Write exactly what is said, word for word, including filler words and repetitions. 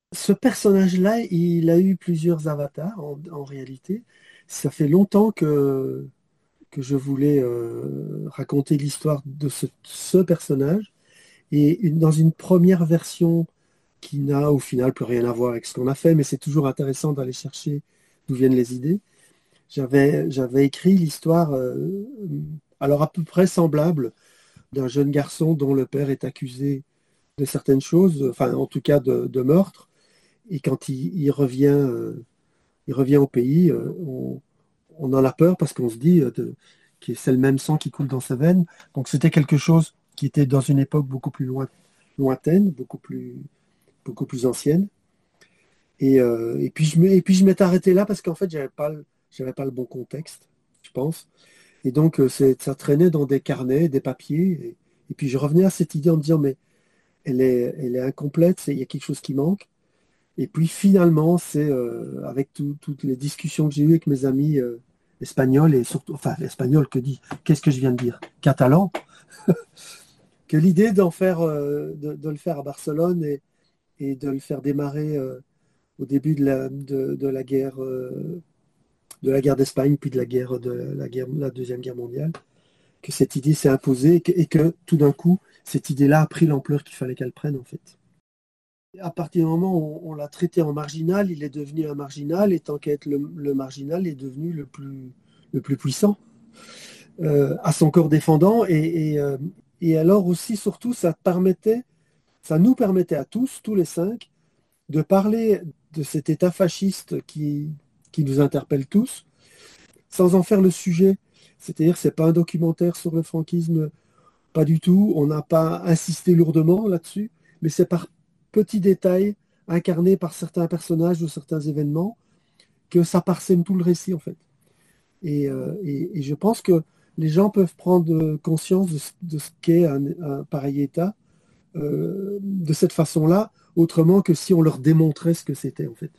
Ce personnage-là, il a eu plusieurs avatars en, en réalité. Ça fait longtemps que, que je voulais euh, raconter l'histoire de ce, ce personnage. Et une- dans une première version qui n'a au final plus rien à voir avec ce qu'on a fait, mais c'est toujours intéressant d'aller chercher d'où viennent les idées. J'avais, j'avais écrit l'histoire, euh, alors à peu près semblable, d'un jeune garçon dont le père est accusé de certaines choses, enfin en tout cas de, de meurtre. Et quand il, il revient, euh, il revient au pays, euh, on, on en a peur parce qu'on se dit euh, de- que c'est le même sang qui coule dans sa veine. Donc c'était quelque chose qui était dans une époque beaucoup plus loin- lointaine, beaucoup plus, beaucoup plus ancienne. Et, euh, et puis je me- et puis je m'étais arrêté là parce qu'en fait, j'avais pas, le- j'avais pas le bon contexte, je pense. Et donc, euh, c'est, ça traînait dans des carnets, des papiers. Et, et puis je revenais à cette idée en me disant, mais elle est, elle est incomplète, c'est- il y a quelque chose qui manque. Et puis finalement, c'est euh, avec tout- toutes les discussions que j'ai eues avec mes amis euh, espagnols, et surtout, enfin, espagnols, que dit, qu'est-ce que je viens de dire? Catalan, que l'idée d'en faire, euh, de, de le faire à Barcelone et, et de le faire démarrer euh, au début de la, de, de la guerre, euh, de la guerre d'Espagne, puis de la guerre de la guerre, la Deuxième Guerre mondiale, que cette idée s'est imposée et que, et que tout d'un coup, cette idée-là a pris l'ampleur qu'il fallait qu'elle prenne en fait. À partir du moment où on, on l'a traité en marginal, il est devenu un marginal, et tant qu'à être le, le marginal, il est devenu le plus, le plus puissant euh, à son corps défendant. Et, et, euh, et alors aussi, surtout, ça permettait, ça nous permettait à tous, tous les cinq, de parler de cet état fasciste qui, qui nous interpelle tous, sans en faire le sujet. C'est-à-dire, c'est pas un documentaire sur le franquisme, pas du tout. On n'a pas insisté lourdement là-dessus, mais c'est par petits détails incarnés par certains personnages ou certains événements que ça parsème tout le récit en fait. Et, euh, et- et je pense que les gens peuvent prendre conscience de ce, de ce qu'est un, un pareil état euh, de cette façon-là, autrement que si on leur démontrait ce que c'était en fait.